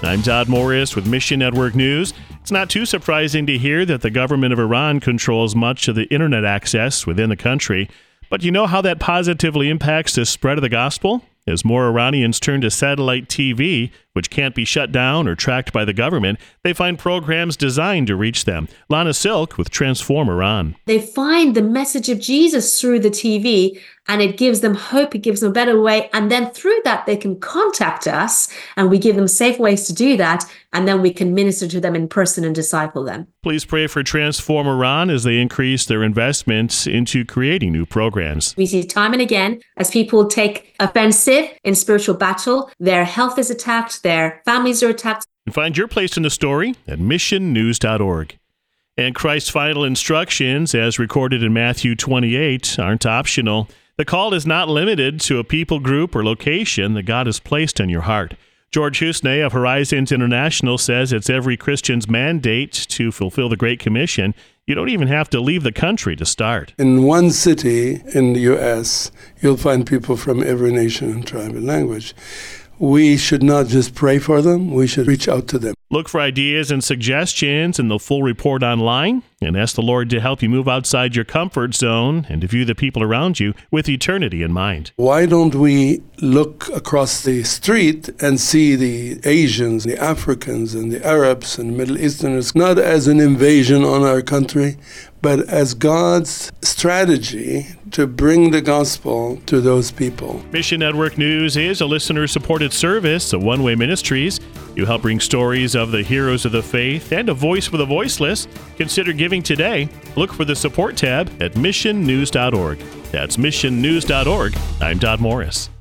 I'm Todd Morris with Mission Network News. It's not too surprising to hear that the government of Iran controls much of the internet access within the country. But you know how that positively impacts the spread of the gospel? As more Iranians turn to satellite TV, which can't be shut down or tracked by the government, they find programs designed to reach them. Lana Silk with Transform Iran. They find the message of Jesus through the TV, and it gives them hope, it gives them a better way. And then through that, they can contact us, and we give them safe ways to do that. And then we can minister to them in person and disciple them. Please pray for Transform Iran as they increase their investments into creating new programs. We see time and again as people take offensive in spiritual battle, their health is attacked, their families are attacked. And find your place in the story at missionnews.org. And Christ's final instructions, as recorded in Matthew 28, aren't optional. The call is not limited to a people group or location that God has placed in your heart. George Husney of Horizons International says it's every Christian's mandate to fulfill the Great Commission. You don't even have to leave the country to start. In one city in the U.S., you'll find people from every nation and tribe and language. We should not just pray for them, we should reach out to them. Look for ideas and suggestions in the full report online and ask the Lord to help you move outside your comfort zone and to view the people around you with eternity in mind. Why don't we look across the street and see the Asians, the Africans, and the Arabs and Middle Easterners not as an invasion on our country, but as God's strategy to bring the gospel to those people. Mission Network News is a listener-supported service of One Way Ministries. You help bring stories of the heroes of the faith and a voice for the voiceless. Consider giving today. Look for the support tab at missionnews.org. That's missionnews.org. I'm Todd Morris.